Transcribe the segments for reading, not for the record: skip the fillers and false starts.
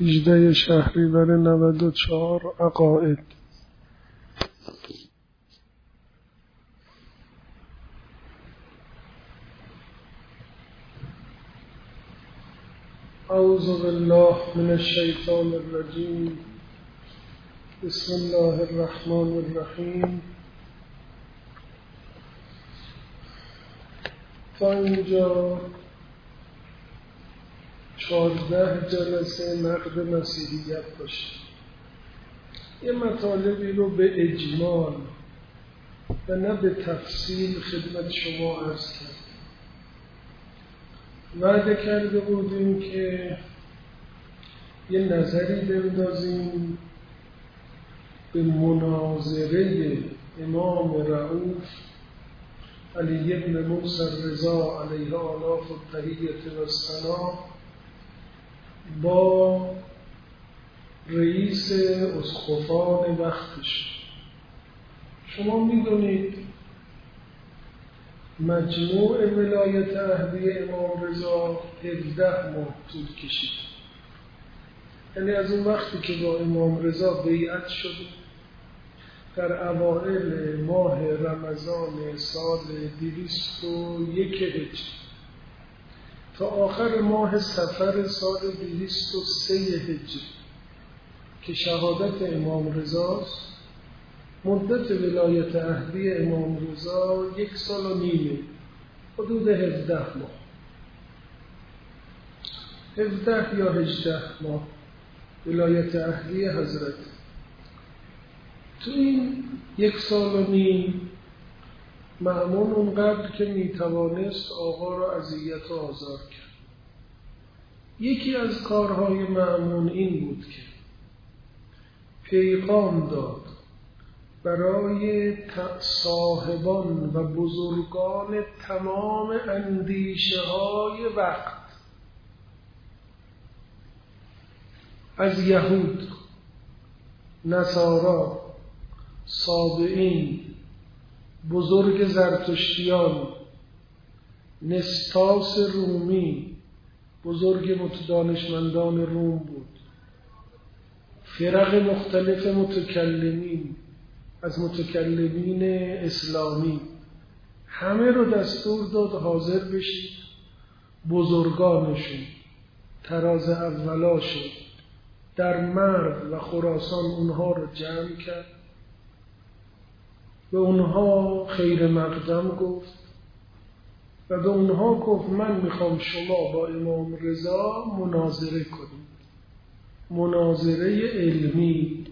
18 شهریور 94 عقائد. اعوذ بالله من الشیطان الرجیم. بسم الله الرحمن الرحیم. تا اینجا 14 جلسه نقد مسیحیت باشه. یه مطالبی رو به اجمال و نه به تفصیل خدمت شما عرض کردم. وعده کرده بودیم که یه نظری بندازیم به مناظره امام رؤوف علی بن موسی الرضا علیه آلاف التحیة و الثنا با رئیس اسقفان وقتش. شما میدونید مجموع ولایت عهدی امام رضا 17 ماه طول کشید. یعنی از اون وقتی که با امام رضا بیعت شد در اوائل ماه رمضان سال 201 هجری تا آخر ماه صفر سال 203 هجری که شهادت امام رضاست، مدت ولایت عهدی امام رضا 1 سال و نیمه، حدود 17 ماه، 17 یا 18 ماه ولایت عهدی حضرت. تو این 1 سال و نیم مأمون اونقدر که میتوانست آقا را اذیت و آزار کرد. یکی از کارهای مأمون این بود که پیغام داد برای صاحبان و بزرگان تمام اندیشه های وقت، از یهود، نصارا، سابعین، بزرگ زرتشتیان، نستاس رومی، بزرگ متدانشمندان روم بود، فرق مختلف متکلمین از متکلمین اسلامی، همه رو دستور داد حاضر بشید. بزرگانشون، طراز اولاشون در مرو و خراسان اونها رو جمع کرد، به اونها خیر مقدم گفت و به اونها گفت من میخوام شما با امام رضا مناظره کنید، مناظره علمی،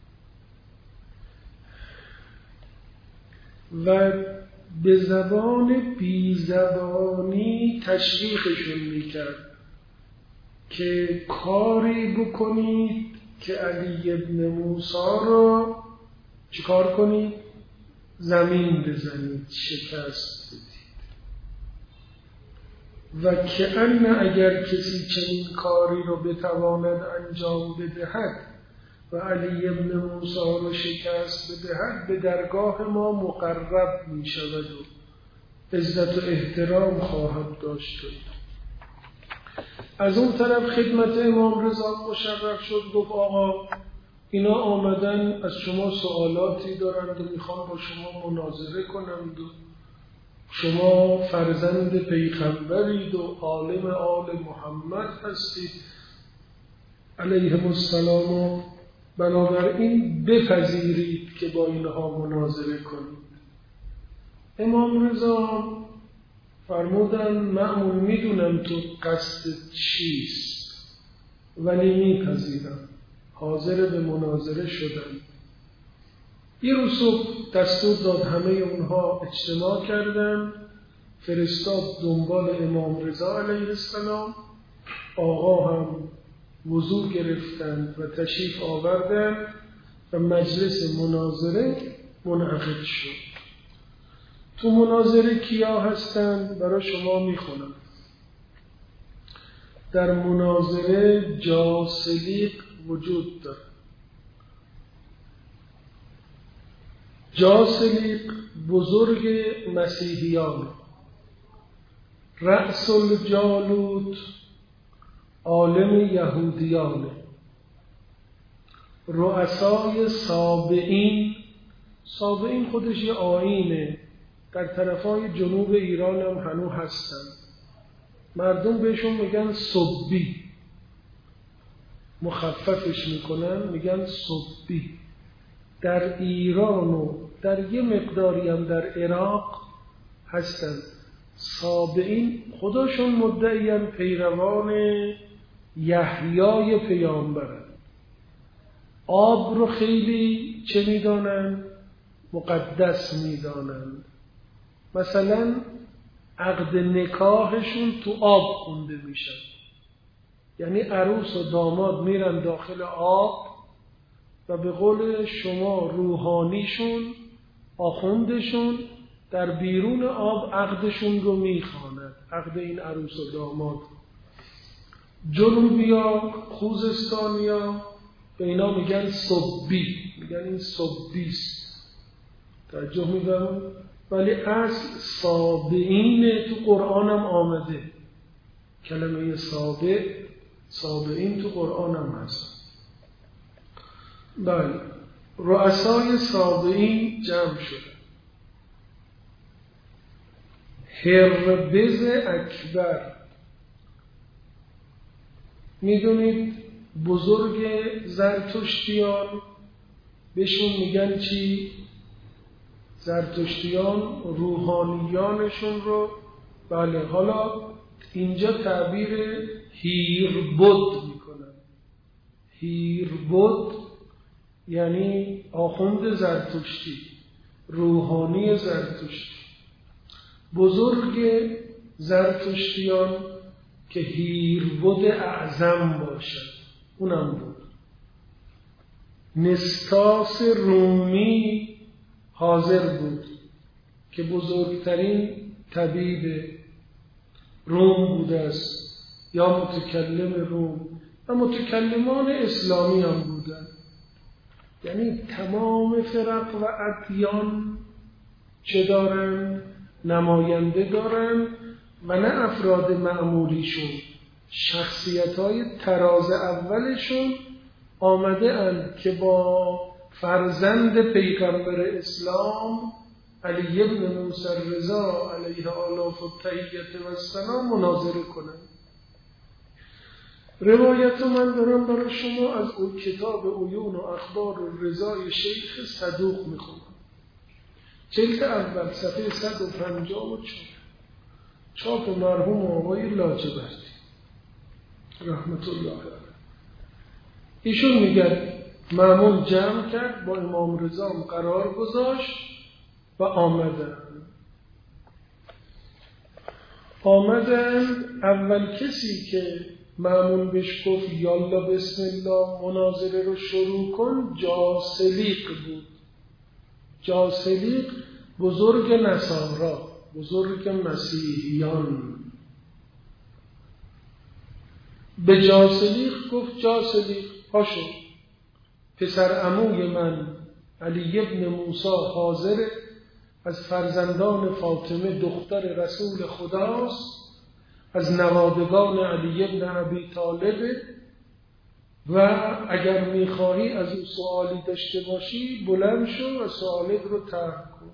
و به زبان بیزبانی تشویقشون میکرد که کاری بکنید که علی بن موسی را چیکار کنید؟ زمین بزنید، شکست بدید. و که اگر کسی چنین کاری رو بتواند انجام بدهد و علی بن موسی رو شکست بدهد، به درگاه ما مقرب می شود و عزت و احترام خواهد داشت. از اون طرف خدمت امام رضا مشرف شد، گفت آقا اینا آمدن از شما سوالاتی دارند و میخوام با شما مناظره کنند و شما فرزند پیغمبرید و عالم آل محمد هستید علیهم السلام و بنابراین بپذیرید که با اینها مناظره کنید. امام رضا فرمودن مأمون میدونم تو قصدت چیست ولی میپذیرم، حاضر به مناظره شدن. یه روز صبح دستور داد همه اونها اجتماع کردن، فرستاد دنبال امام رضا علیه السلام. آقا هم وضو گرفتند و تشریف آوردند و مجلس مناظره منعقد شد. تو مناظره کیا هستند؟ برای شما میخونم. در مناظره جاسلیق وجود دارد. جاسلیق بزرگ مسیحیان، رأس الجالوت عالم یهودیانه، رؤسای سابعین خودش یه آیینه، در طرفای جنوب ایران هم هنوز هستن. مردم بهشون میگن صبی، مخففش میکنن میگن صبی. در ایران و در یه مقداری هم در عراق هستن. سابعین خودشون مدعیان پیروان یحیای پیامبرن. آب رو خیلی چه میدانن؟ مقدس میدانن. مثلا عقد نکاحشون تو آب خونده میشن، یعنی عروس و داماد میرن داخل آب و به قول شما روحانیشون، آخوندشون در بیرون آب عقدشون رو میخواند، عقد این عروس و داماد. جنوبیا، خوزستانیا به اینا میگن صبی، میگن این صبیست. توجه می‌کنم. ولی اصل سابعین تو قرآن هم آمده. کلمه سابعین تو قرآن هم هست. بله، رؤسای سابعین جمع شده. هربز اکبر، میدونید بزرگ زرتشتیان بهشون میگن چی؟ زرتشتیان روحانیانشون رو، بله، حالا اینجا تعبیر هیربد میکنن. هیربد یعنی آخوند زرتشتی، روحانی زرتشتی. بزرگ زرتشتیان که هیربد اعظم باشد، اونم بود. نستاس رومی حاضر بود که بزرگترین طبیب روم بوده است، یا متکلم روم، و متکلمان اسلامی هم بودن. یعنی تمام فرق و ادیان چه دارن؟ نماینده دارن، و نه افراد معمولیشون، شخصیت‌های طراز اولشون آمده اند که با فرزند پیغمبر اسلام علی ابن موسی الرضا علیه آلاف التحیة و السلام مناظره کنند. روایت من دارم برای شما از اون کتاب عیون و اخبار الرضا شیخ صدوق میخونم. جلد اول صفحه 154، چاپ مرحوم آقای لاجوردی رحمت الله علیه. ایشون میگن مأمون جمع کرد، با امام رضا قرار گذاشت و آمدن. اول کسی که مأمون بهش گفت یالا بسم الله مناظره رو شروع کن جاسلیق بود. جاسلیق بزرگ نصارا، بزرگ مسیحیان. به جاسلیق گفت جاسلیق پاشو، پسر عموی من علی ابن موسی حاضر، از فرزندان فاطمه دختر رسول خداست، از نوادگان علی ابن ابی طالب، و اگر میخواهی از او سوالی داشته باشی بلند شو و سوالت رو طرح کن.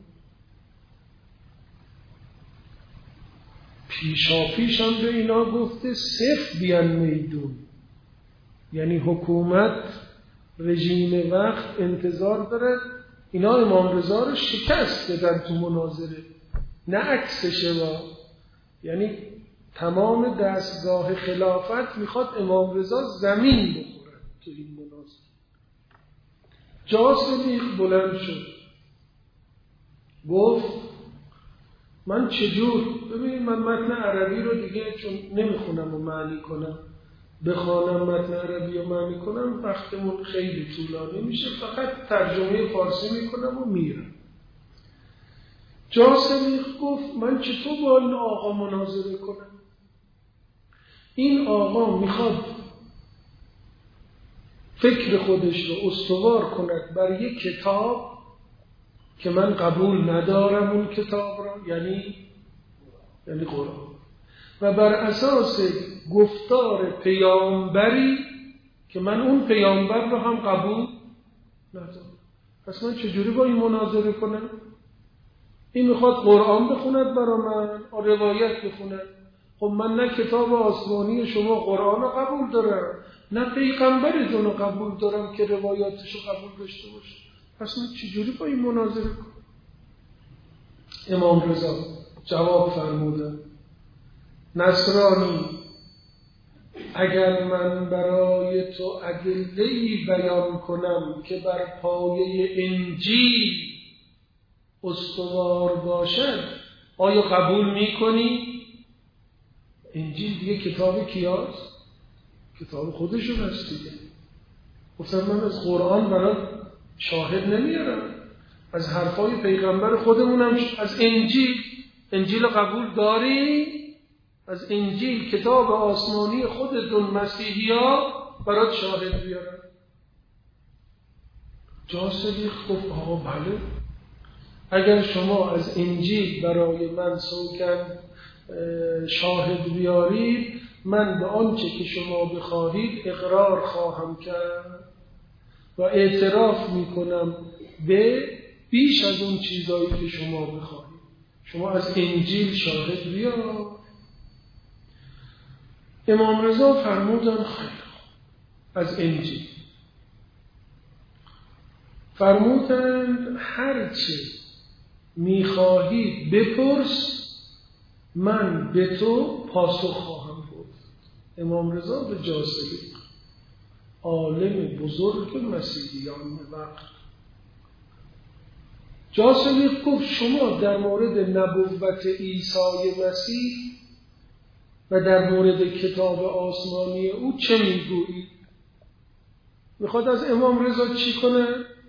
پیشاپیش هم به اینا گفته صف بیان میدون، یعنی حکومت رژیم وقت انتظار داره اینا امام رضا رو شکست بدن تو مناظره، نه عکسشه. یعنی تمام دستگاه خلافت میخواد امام رضا زمین بخوره تو این مناظره. جاسلیق بلند شد گفت من چجور، ببینید من متن عربی رو دیگه چون نمیخونم و معنی کنم، بخوانم متن عربی رو معنی کنم وقتمون خیلی طولانی میشه، فقط ترجمه فارسی میکنم و میرم. جاسلیق گفت من چطور با این آقا مناظره کنم؟ این آقا میخواد فکر خودش رو استوار کند بر یک کتاب که من قبول ندارم اون کتاب را، یعنی قرآن، و بر اساس گفتار پیامبری که من اون پیامبر رو هم قبول نداره. پس من چجوری با این مناظره کنم؟ این میخواد قرآن بخوند برا من، روایت بخوند. خب من نه کتاب آسمانی شما قرآن رو قبول دارم، نه پیغمبرتون رو قبول دارم که روایاتش رو قبول داشته باشه. پس من چجوری با این مناظره کنم؟ امام رضا جواب فرمودن: نصرانی، اگر من برای تو ادله‌ای بیان کنم که بر پایه انجیل استوار باشد، آیا قبول میکنی؟ انجیل دیگه کتاب کیاست؟ کتاب خودشون هست دیگه. گفتم من از قرآن برای شاهد نمیارم، از حرفای پیغمبر خودمونم. از انجیل قبول داری؟ از انجیل کتاب آسمانی خودتون مسیحی ها برات شاهد بیارن. جاسلیق گفت آقا بله، اگر شما از انجیل برای من سوگند شاهد بیارید، من به آنچه که شما بخواهید اقرار خواهم کرد و اعتراف میکنم به بیش از اون چیزایی که شما بخواهید. شما از انجیل شاهد بیار. امام رضا فرمودن خیلی از انجیل. فرمودند هرچه میخواهی بپرس، من به تو پاسخ خواهم گفت. امام رضا به جاسلیق، عالم بزرگ مسیحیان وقت، جاسلیق گفت شما در مورد نبوت عیسی مسیح و در مورد کتاب آسمانی او چه میگویید؟ میخواد از امام رضا چی کنه؟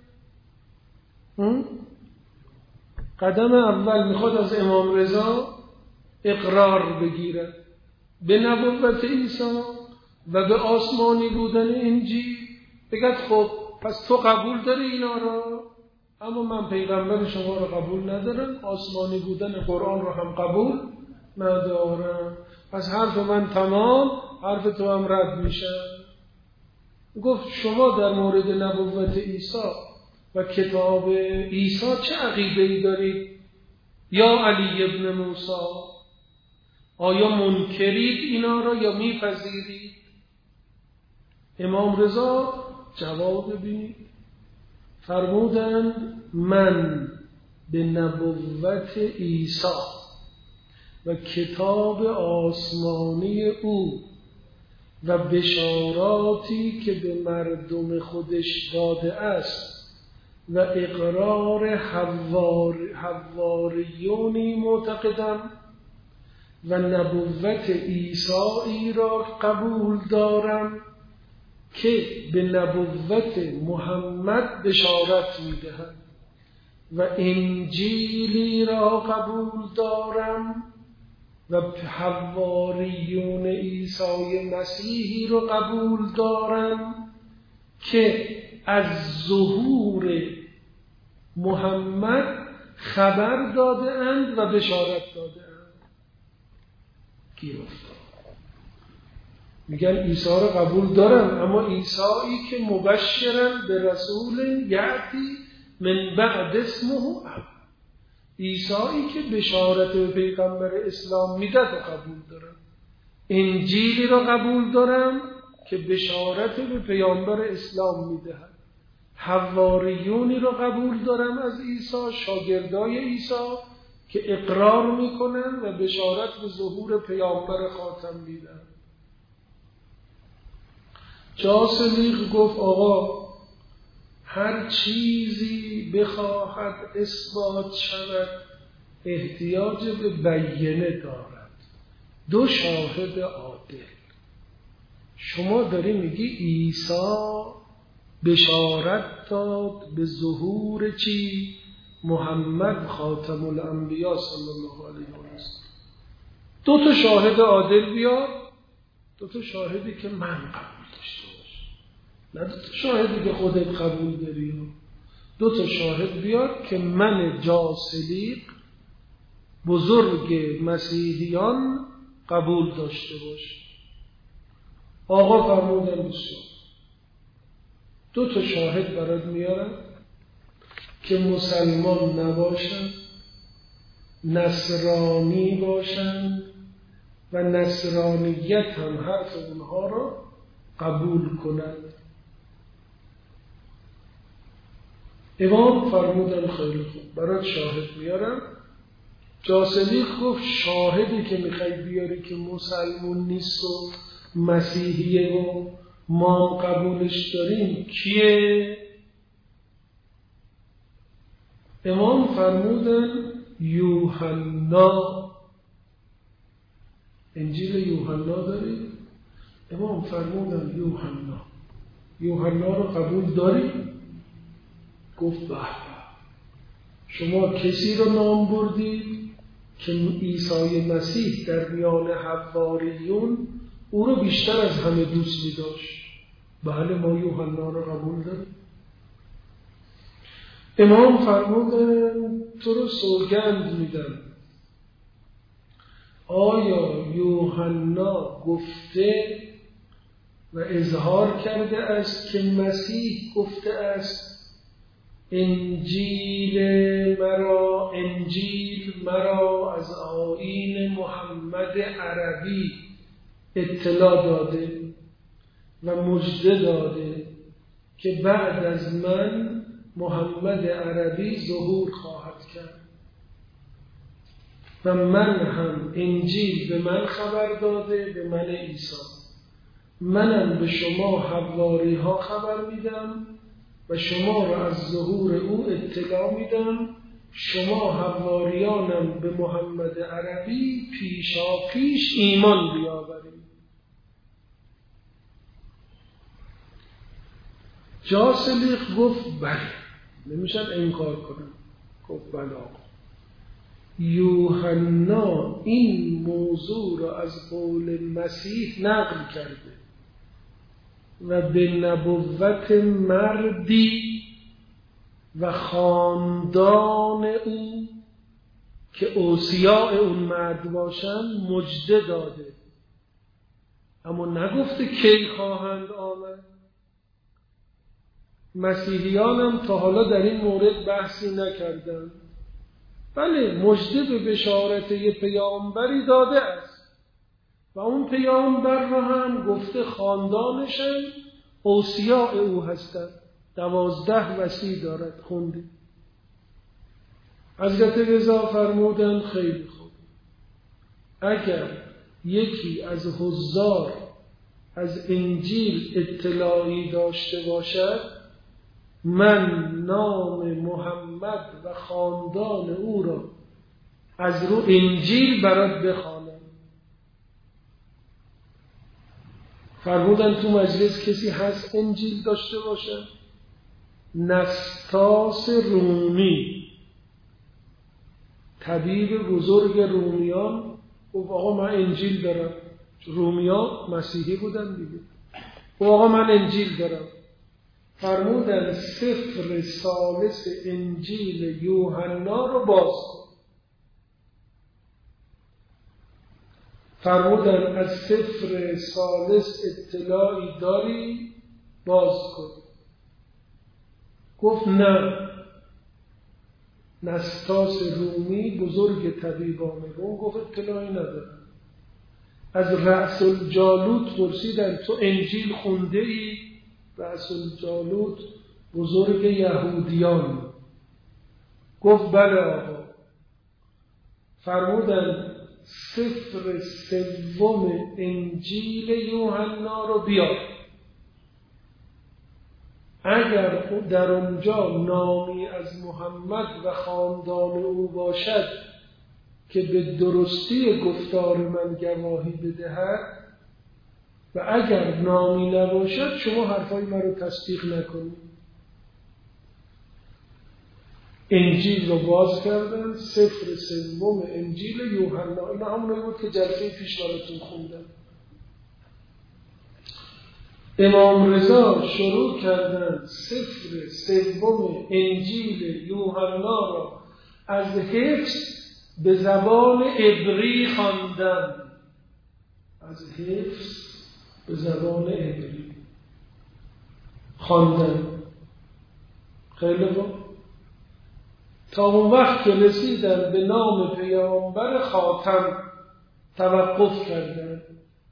قدم اول میخواد از امام رضا اقرار بگیره به نبوت عیسی و به آسمانی بودن انجیل. بگید خب پس تو قبول داری اینا رو، اما من پیغمبر شما رو قبول ندارم، آسمانی بودن قرآن رو هم قبول ندارم، پس حرف من تمام، حرف تو هم رد میشه. گفت شما در مورد نبوت عیسی و کتاب عیسی چه عقیده‌ای دارید یا علی ابن موسی؟ آیا منکرید اینا رو یا میپذیرید؟ امام رضا جواب ببینید، فرمودند من به نبوت عیسی و کتاب آسمانی او و بشاراتی که به مردم خودش داده است و اقرار حواریونی معتقدم و نبوت عیسی را قبول دارم که به نبوت محمد بشارت می‌دهد و انجیلی را قبول دارم و حواریون عیسی مسیحی را قبول دارم که از ظهور محمد خبر داده اند و بشارت داده اند. میگن عیسی را قبول دارم، اما عیسی که مبشرن به رسول یأتی من بعد اسمه احمد، عیسی که بشارت به پیغمبر اسلام میده رو قبول دارم. انجیلی را قبول دارم که بشارت به پیامبر اسلام میدهد. حواریونی را قبول دارم از عیسی، شاگردای عیسی که اقرار میکنن و بشارت به ظهور پیامبر خاتم میدن. جاسلیق گفت آقا هر چیزی بخواهد اثبات شود احتیاج به بیینه دارد، دو شاهد عادل. شما داری میگی عیسی بشارت داد به ظهور چی؟ محمد خاتم الانبیا صلی الله علیه و سلم. دو تا شاهد عادل بیار، دو تا شاهدی که من قبول داشته باش، نه دو تا شاهدی که خودت قبول داری. دو تا شاهد بیار که من جاسلیق بزرگ مسیحیان قبول داشته باش. آقا فرمودن بسیار. 2 شاهد برات میارم که مسلمان نباشند، نصرانی باشند و نصرانیت هم حرف اونها را قبول کنند. امام فرمودن خیلی خوب، برات شاهد میارم. جاسلیق گفت شاهدی که میخوای بیاری که مسلمون نیست و مسیحیه و ما قبولش داریم کیه؟ امام فرمودن یوحنا. انجیل یوحنا داری؟ امام فرمودن یوحنا رو قبول داری؟ گفت به. شما کسی رو نام بردید که عیسی مسیح در میان حواریون او رو بیشتر از همه دوست می داشت. بله ما یوحنا رو قبول داریم. امام فرمودن تو رو سوگند میدم، آیا یوحنا گفته و اظهار کرده است که مسیح گفته است انجیل مرا از آیین محمد عربی اطلاع داده و مژده داده که بعد از من محمد عربی ظهور خواهد کرد و من هم انجیل به من خبر داده، به من عیسی، منم به شما حواری ها خبر میدم و شما را از ظهور او اطلاع میدم، شما حواریانم به محمد عربی پیشا پیش ایمان بیاورید. جاسلیق گفت بله، نمیشد انکار کنم. گفت بله آقا، یوحنا این موضوع را از قول مسیح نقل کرده و به نبوت مردی و خاندان او که اوصیاء اون مرد باشن مژده داده، اما نگفته کی خواهند آمد. مسیحیان هم تا حالا در این مورد بحثی نکردند. بله، مژده به بشارت یه پیامبری داده است و اون پیامبر رو هم گفته خاندانشن اوصیاء او هستند. 12 وصی دارد. خوندی؟ حضرت رضا فرمودند خیلی خوب، اگر یکی از حضار از انجیل اطلاعی داشته باشد من نام محمد و خاندان او را از رو انجیل برات بخوانم. فرمودن تو مجلس کسی هست انجیل داشته باشه؟ نستاس رومی، طبیب بزرگ رومیان، گفت آقا من انجیل دارم. رومیان مسیحی بودن دیگه. گفت آقا من انجیل دارم. فرمودن سفر ثالث انجیل یوحنا رو باز کن. فرمودن از سفر ثالث اطلاعی داری؟ باز کن. گفت نه. نستاس رومی بزرگ طبیبان روم گفت اطلاعی ندارم. از رأس الجالوت پرسیدن تو انجیل خونده ای؟ رأس الجالوت بزرگ یهودیان گفت بله آقا. فرمودن سفر سوم انجیل یوحنا رو بیار، اگر در اونجا نامی از محمد و خاندان او باشد که به درستی گفتار من گواهی بدهد و اگر نامی نباشد شما حرفای من رو تصدیق نکنید. انجیل رو باز کردن، سفر سوم انجیل یوحنا. این همونایی بود که جلسه پیش براتون خوندم. امام رضا شروع کردن سفر سوم انجیل یوحنا را از حفظ به زبان عبری خواندن. از حفظ به زبان عبری خواندن. خیلی خوب. تا اون وقت که رسیدن به نام پیامبر خاتم توقف کردن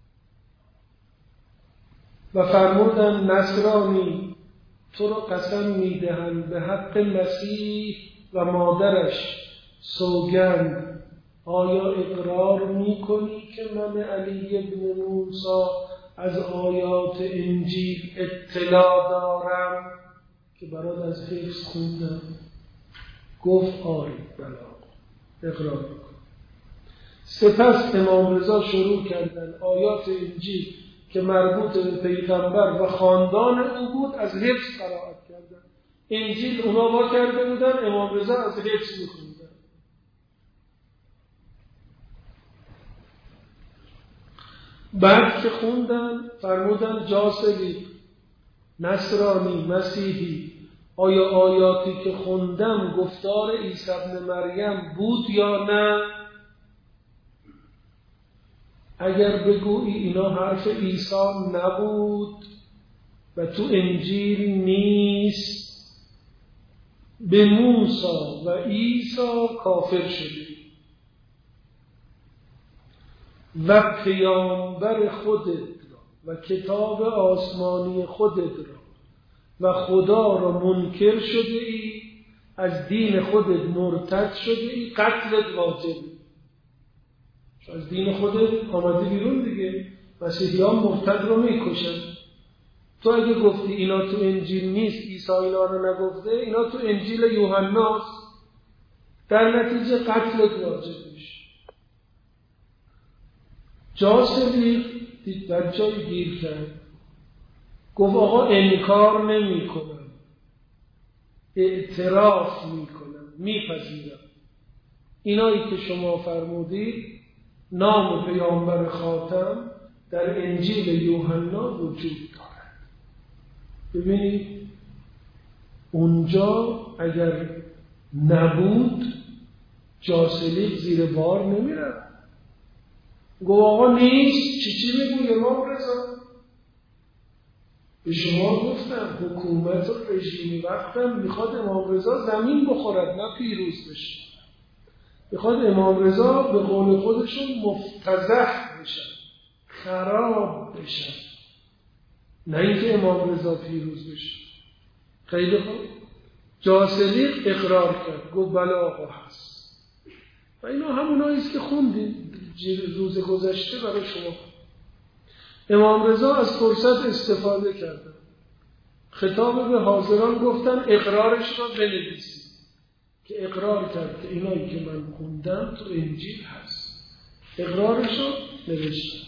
و فرمودن نصرانی تو رو قسم میدهم به حق مسیح و مادرش سوگند، آیا اقرار میکنی که من علی ابن موسی از آیات انجیل اطلاع دارم که برات از حفظ خوندم؟ گفت آری بلا، اقرار میکنم. سپس امام رضا شروع کردن آیات انجیل که مربوط به پیغمبر و خاندان او بود از حفظ قرائت کردن. انجیل اونا وا کرده بودن، امام رضا از حفظ میخوندن. بعد که خوندن فرمودن جاسلی، نصرانی، مسیحی، آیا آیاتی که خوندم گفتار عیسی ابن مریم بود یا نه؟ اگر بگویی اینا حرف عیسی نبود و تو انجیل نیست، به موسی و عیسی کافر شدی و پیامبر خودت را و کتاب آسمانی خودت را و خدا را منکر شده ای، از دین خودت مرتد شده ای، قتلت واجبه. از دین خودت آمدی بیرون دیگه. مسیحیان مرتد رو میکشن. تو اگه گفتی اینا تو انجیل نیست، عیسی اینا رو نگفته، اینا تو انجیل یوحناست، در نتیجه قتلت واجب میشه. جاسلی دید در جای گیر کرد، گفت آقا انکار نمی کنم، اعتراف می کنم، میپذیرم اینایی که شما فرمودید نام پیامبر خاتم در انجیل یوحنا وجود دارد. ببینید اونجا اگر نبود جاسلی زیر بار نمیره. گفت آقا نیست، چی میگوی امام رضا؟ به شما گفتم حکومت و رژیمی وقتم میخواد امام رضا زمین بخورد نه پیروز بشه. میخواد امام رضا به قول خودشون مفتضح بشن، خراب بشن، نه اینکه امام رضا پیروز بشه. خیلی خوب. جاسلیق اقرار کرد، گفت بله آقا هست. و اینا هموناییست که خوندیم روز گذشته برای شما. امام رضا از فرصت استفاده کردن، خطاب به حاضران گفتن اقرارش را بنویسید، که اقرار کرد که اینایی که من خوندم تو انجیل هست. اقرارش رو نوشتن.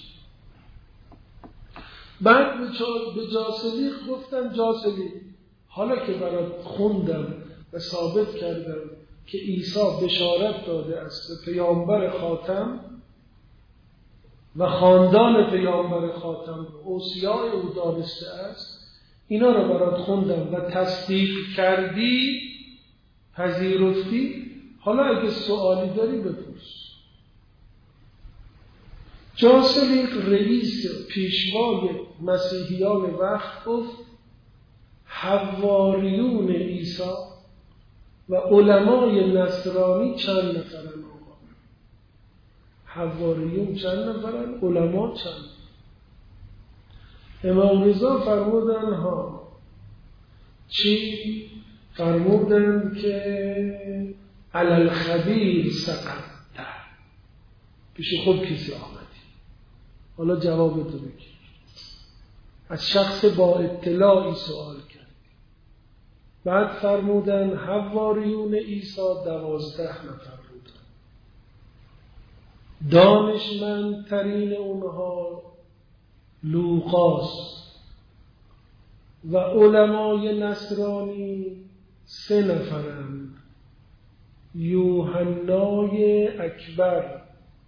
بعد به جاسلیق گفتن جاسلیق حالا که برات خوندم و ثابت کردم که عیسی بشارت داده است به پیامبر خاتم و خاندان پیامبر خاتم اوصیای او دانسته است، اینا رو برات خوندم و تصدیق کردی، پذیرفتی، حالا اگه سوالی داری بپرس. جاسلیق رئیس پیشوای مسیحیان وقت گفت حواریون عیسی و علمای نصرانی چند نفرن آقا؟ حواریون چند نفرن؟ علما چند؟ امام رضا فرمودن ها چی؟ فرمودن که علی الخبیر سقطت، پیش خود کسی آمدی، حالا جواب تو بگیر. از شخص با اطلاعی سوال کرد. بعد فرمودن حواریون عیسی 12 نفر بودن. دانشمندترین اونها لوقاس و علمای نصرانی 3 نفرند. یوحنای اکبر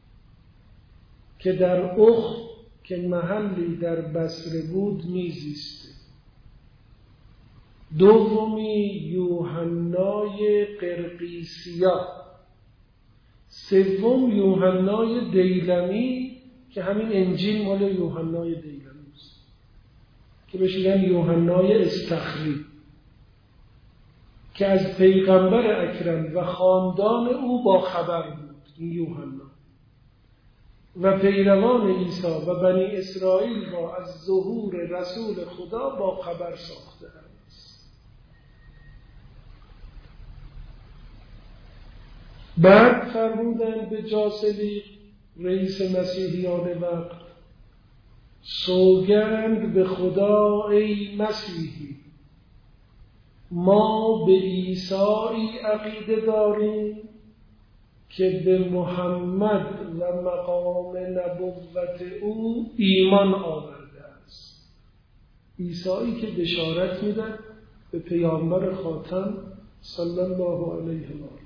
که در اخ که محلی در بصره بود میزیسته. دومی یوحنای قرقیسیا. سوم یوحنای دیلمی که همین انجیل مال یوحنای دیلمی است که بهش میگن یوحنای استخری، که از پیغمبر اکرم و خاندان او با خبر بود. این یوحنا و پیروان عیسی و بنی اسرائیل را از ظهور رسول خدا با خبر ساخته است. بعد فرمودند به جاسلی رئیس مسیحیان وقت: سوگند به خدا ای مسیحی، ما به عیسی عقیده داریم که به محمد و مقام نبوت او ایمان آورده است. عیسی که بشارت میده به پیامبر خاتم صلی الله علیه و آله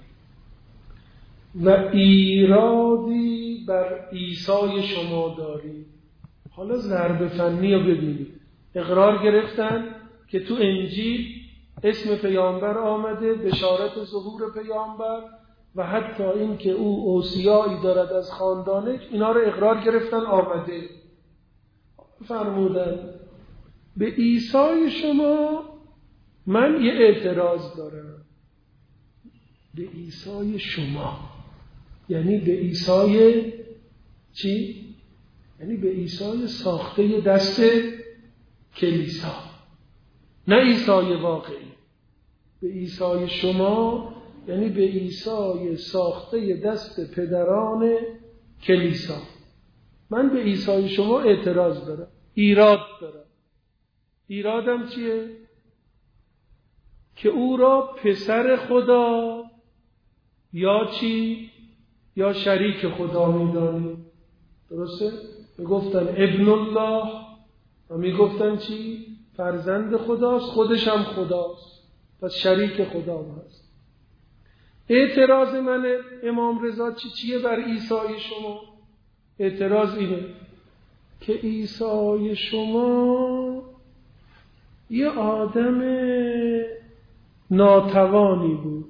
و ایرادی بر عیسی شما داریم. حالا ضرب فنی رو ببینید. اقرار گرفتن که تو انجیل اسم پیامبر آمده، بشارت ظهور پیامبر و حتی این که او اوصیایی دارد از خاندانش، اینا رو اقرار گرفتن آمده. فرمودن به عیسی شما من یه اعتراض دارم. به عیسی شما یعنی به عیسی چی؟ یعنی به عیسی ساخته دست کلیسا، نه عیسی واقعی. به عیسی شما یعنی به عیسی ساخته دست پدران کلیسا. من به عیسی شما اعتراض دارم، ایراد دارم. ایرادم چیه؟ که او را پسر خدا یا چی؟ یا شریک خدا می‌دانی. درسته؟ میگفتن ابن الله و میگفتن چی؟ فرزند خداست، خودش هم خداست، پس شریک خدا هست. اعتراض من امام رضا چیه بر عیسی شما؟ اعتراض اینه که عیسی شما یه آدم ناتوانی بود،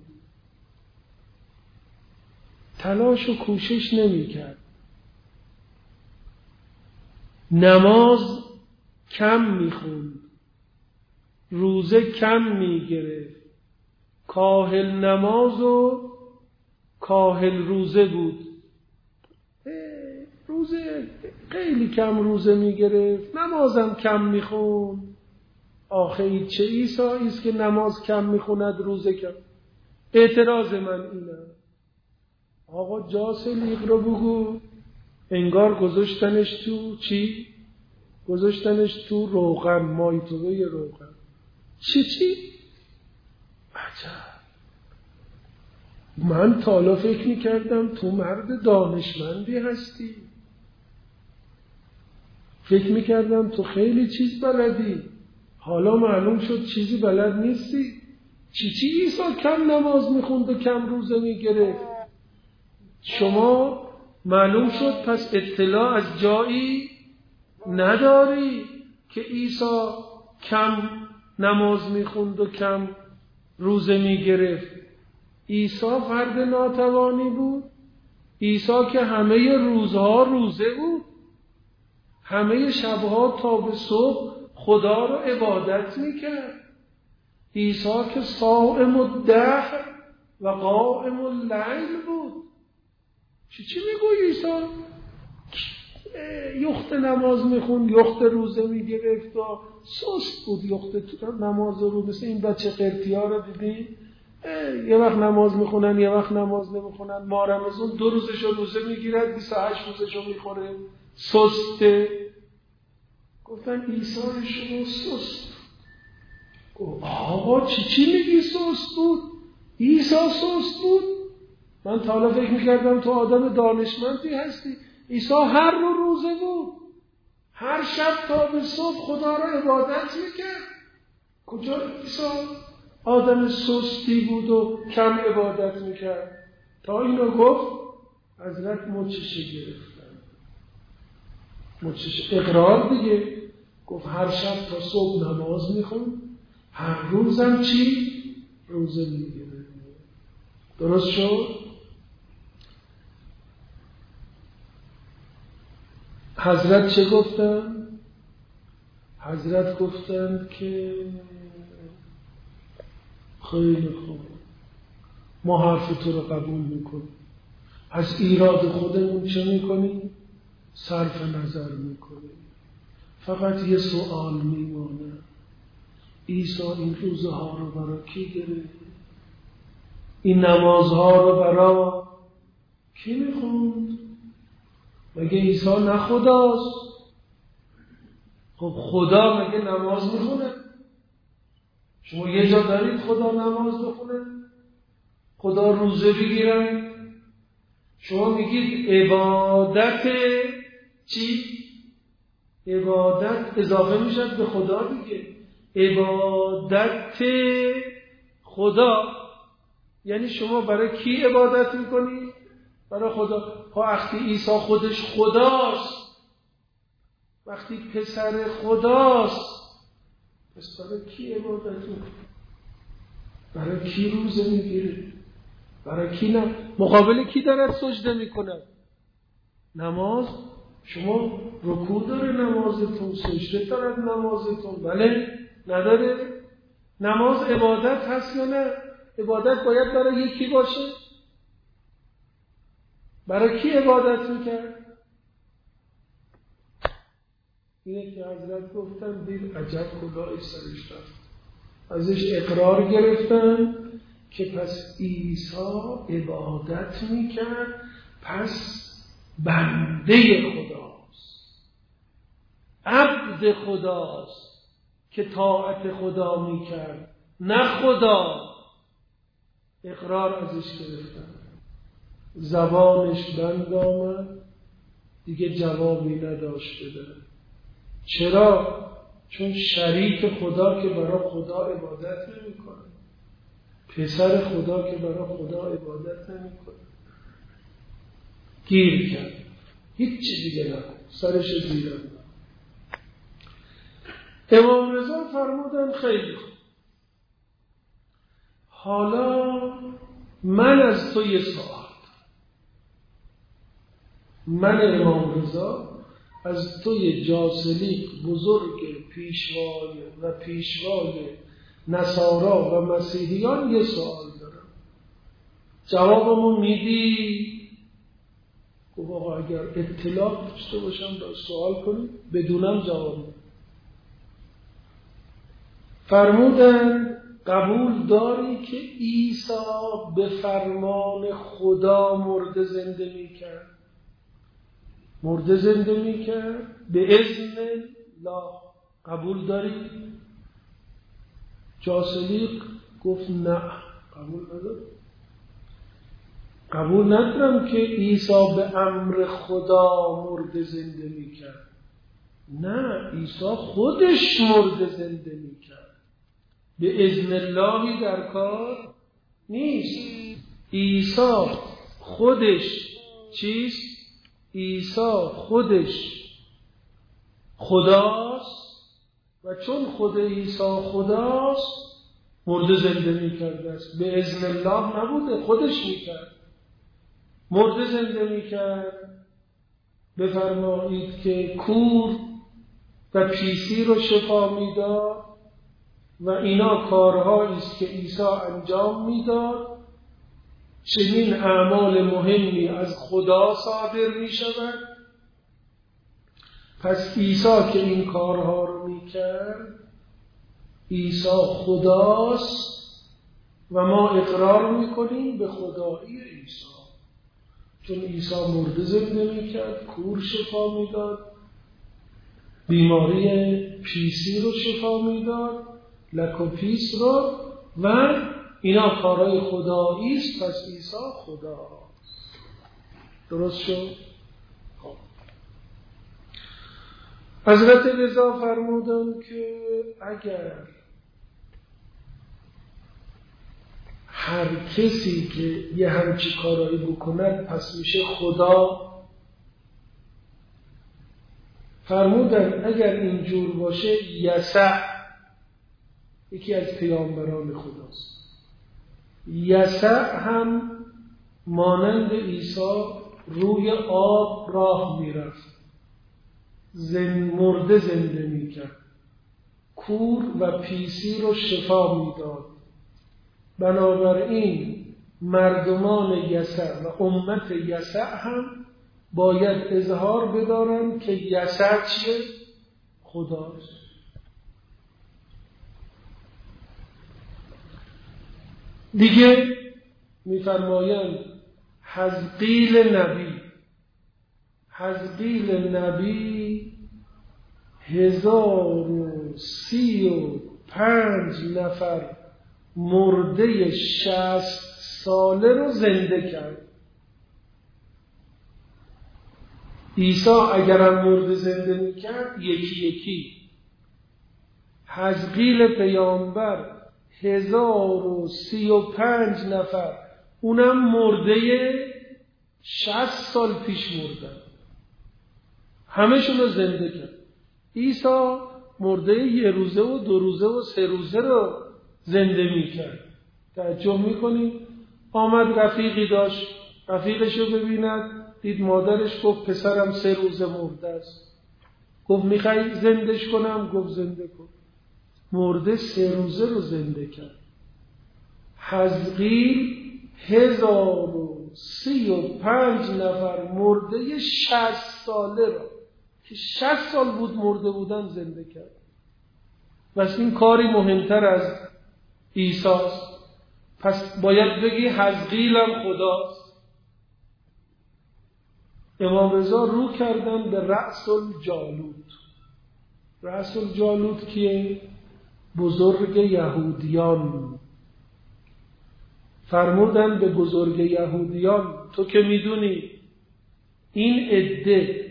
تلاش و کوشش نمی کرد، نماز کم می خوند، روزه کم می گرفت، کاهل نماز و کاهل روزه بود. روزه خیلی کم روزه می گرفت، نمازم کم می خوند. آخه این چه عیسی است که نماز کم می خوند، روزه کم. اعتراض من اینه آقا جاسلیق رو بگو، انگار گذاشتنش تو چی؟ گذاشتنش تو روغن، مایتوبه روغن. چی؟ عجب. من تا حالا فکر می‌کردم تو مرد دانشمندی هستی، فکر می‌کردم تو خیلی چیز بلدی، حالا معلوم شد چیزی بلد نیستی. چی عیسی کم نماز می‌خوند و کم روزه می‌گرفت؟ شما معلوم شد پس اطلاع از جایی نداری که عیسی کم نماز میخوند و کم روزه میگرفت. عیسی فرد ناتوانی بود. عیسی که همه روزها روزه بود، همه شبها تا به صبح خدا رو عبادت میکرد. عیسی که صائم الدهر و قائم اللیل بود. چی میگوی عیسی؟ یخت نماز میخوند، یخت روزه میگرفت و سست بود. یخت نماز رو مثل این بچه قرطی ها رو دیدی؟ یه وقت نماز میخونن یه وقت نماز نمیخونن. ماه رمضان 2 روزش روزه میگیرد، 28 روزش میخوره. سسته. گفتن عیسی شما سست. آقا چی میگی سست بود؟ عیسی سست بود؟ من تا حالا فکر میکردم تو آدم دانشمندی هستی. عیسی هر روزه بود، هر شب تا به صبح خدا را عبادت میکرد. کجا عیسی آدم سستی بود و کم عبادت میکرد؟ تا اینو گفت حضرت مچش گرفتن. مچش اقرار دیگه. گفت هر شب تا صبح نماز میخوند، هر روزم چی؟ روزه میگرفت. درست شد؟ حضرت چه گفتن؟ حضرت گفتند که خیلی خوب، ما حرف تو رو قبول میکنیم، از ایراد خودمون چه میکنیم؟ صرف نظر میکنیم. فقط یه سوال میمانه، عیسی این روزها رو برای کی گرفت؟ این نمازها رو برای کی میخوند؟ مگه عیسی نه خداست؟ خب خدا مگه نماز میخونه؟ شما یه جا دارید خدا نماز بخونه؟ خدا روزه بگیرن؟ شما میگید عبادت چی؟ عبادت اضافه میشد به خدا دیگه. عبادت خدا یعنی شما برای کی عبادت میکنی؟ برای خدا. وقتی عیسی خودش خداست، وقتی پسر خداست، پس برای کی عبادت میکنی؟ برای کی روزه میگیره؟ برای کی نه؟ مقابل کی دارد سجده میکنه؟ نماز. شما رکوع داره نمازتون، سجده دارد نمازتون، بله؟ نداره؟ نماز عبادت هست یا نه؟ عبادت باید برای یکی باشه؟ برای کی عبادت میکرد؟ اینه که حضرت گفتن دید عجب کلاهی سرش رفت. ازش اقرار گرفتن که پس عیسی عبادت میکرد، پس بنده خداست، عبد خداست که طاعت خدا میکرد، نه خدا. اقرار ازش گرفتن، زبانش بند آمد، دیگه جوابی نداشت بده. چرا؟ چون شریک خدا که برای خدا عبادت نمیکنه، پسر خدا که برای خدا عبادت نمیکنه، گیر کرد، هیچ چیزی دیگه نکن، سرش زیر انداخت. امام رضا فرمودن خیلی خوب، حالا من از تو یه سوال، من امام رضا از توی جاسلیق بزرگ پیشوای نصارا و مسیحیان یه سوال دارم، جوابمون میدی؟ گفت آقا اگر اطلاع داشته باشم سوال کنید، بدونم جواب میدم. فرمودن قبول داری که عیسی به فرمان خدا مرده زنده میکرد؟ مرده زنده میکرد به اذن الله، قبول داری؟ جاسلیق گفت نه، قبول ندارم. قبول ندارم که عیسی به امر خدا مرده زنده میکرد. نه، عیسی خودش مرده زنده میکرد، به اذن اللهی در کار نیست. عیسی خودش چیست؟ عیسی خودش خداست و چون خود عیسی خداست مرده زنده میکرده است. به اذن الله نبوده، خودش میکرد، مرده زنده میکرد. بفرمایید که کور و پیسی رو شفا میداد و اینا کارهایی است که عیسی انجام میداد. چنین اعمال مهمی از خدا صادر می شود. پس عیسی که این کارها رو می کرد، عیسی خداست و ما اقرار می کنیم به خدایی عیسی، چون عیسی مرده زنده می کرد، کور شفا می داد، بیماری پیسی رو شفا می داد، لک و پیس رو، و اینا کارهای خدایی است. پس عیسی خدا. درست شد؟ خب حضرت رضا فرمودن که اگر هر کسی که یه همچی کارایی بکند پس میشه خدا. فرمودن اگر اینجور باشه یسع یکی از پیامبران خداست. یسع هم مانند عیسی روی آب راه میرفت، مرده زنده میکرد. کور و پیسی رو شفا میداد. بنابراین مردمان یسع و امت یسع هم باید اظهار بدارن که یسع چیه؟ خداست. دیگه میفرمایند حزقیل نبی 1035 نفر مرده 60 ساله رو زنده کرد. عیسی اگرم مرده زنده میکرد یکی یکی، حزقیل پیامبر 1035 نفر اونم مرده 60 سال پیش مردن، همه‌شون رو زنده کرد. عیسی مرده 1 روزه و 2 روزه و 3 روزه رو زنده میکرد. تعجب میکنید؟ آمد رفیقی داشت، رفیقش رو ببیند، دید مادرش، گفت پسرم 3 روزه مرده است. گفت میخوای زندهش کنم؟ گفت زنده کن. مرده 3 روزه رو زنده کرد. حزقیل 1035 نفر مرده 60 ساله را که 60 سال بود مرده بودن زنده کرد. پس این کاری مهمتر از عیسی است. پس باید بگی حزقیل هم خداست. امام رضا رو کردن به رأس الجالوت. رأس الجالوت کیه؟ بزرگ یهودیان. فرمودن به بزرگ یهودیان تو که میدونی این عده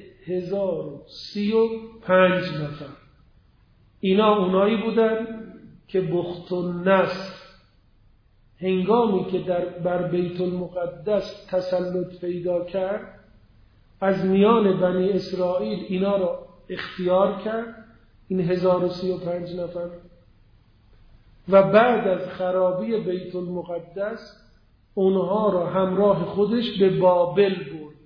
1035 نفر اینا اونایی بودن که بخت النصر هنگامی که بر بیت المقدس تسلط پیدا کرد از میان بنی اسرائیل اینا را اختیار کرد، این 1035 نفر، و بعد از خرابی بیت المقدس اونها را همراه خودش به بابل برد.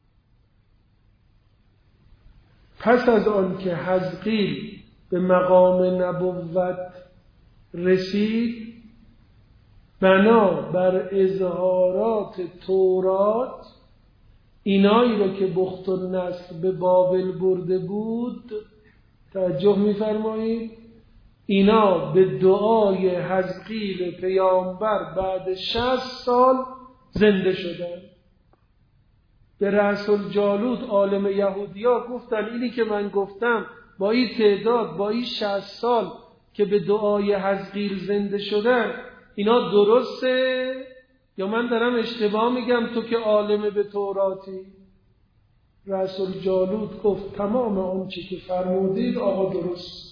پس از آن که حزقیل به مقام نبوت رسید، بنا بر اظهارات تورات اینایی را که بخت النصر به بابل برده بود، توجه می‌فرمایید، اینا به دعای حزقیل پیامبر بعد 60 سال زنده شدن. به رأس الجالوت عالم یهودیا گفتن اینی که من گفتم با این تعداد با این 60 سال که به دعای حزقیل زنده شدن اینا درسته یا من دارم اشتباه میگم تو که عالم به توراتی؟ رأس الجالوت گفت تمام اون چی که فرمودید آقا درست.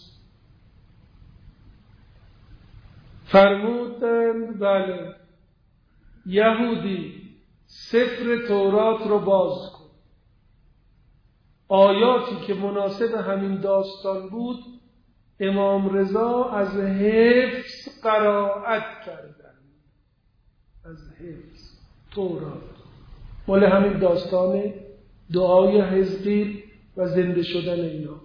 فرمودند بله یهودی سفر تورات رو باز کن. آیاتی که مناسب همین داستان بود امام رضا از حفظ قرائت کردن، از حفظ تورات مال همین داستان دعای حزقیل و زنده شدن اینا.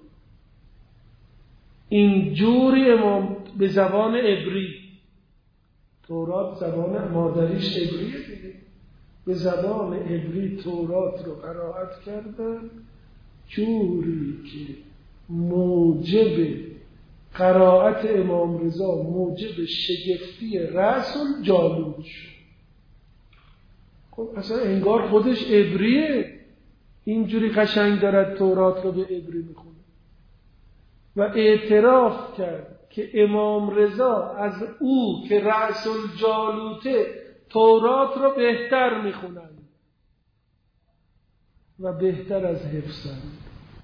این جوری امام به زبان عبری، تورات زبان مادریش عبریه دیگه، به زبان عبری تورات رو قرائت کردن جوری که موجب قرائت امام رضا موجب شگفتی رأس الجالوت شد. خب اصلا انگار خودش عبریه، اینجوری قشنگ دارد تورات رو به عبری میخونه و اعتراف کرد که امام رضا از او که رأس الجالوته تورات رو بهتر میخونند و بهتر از حفظند.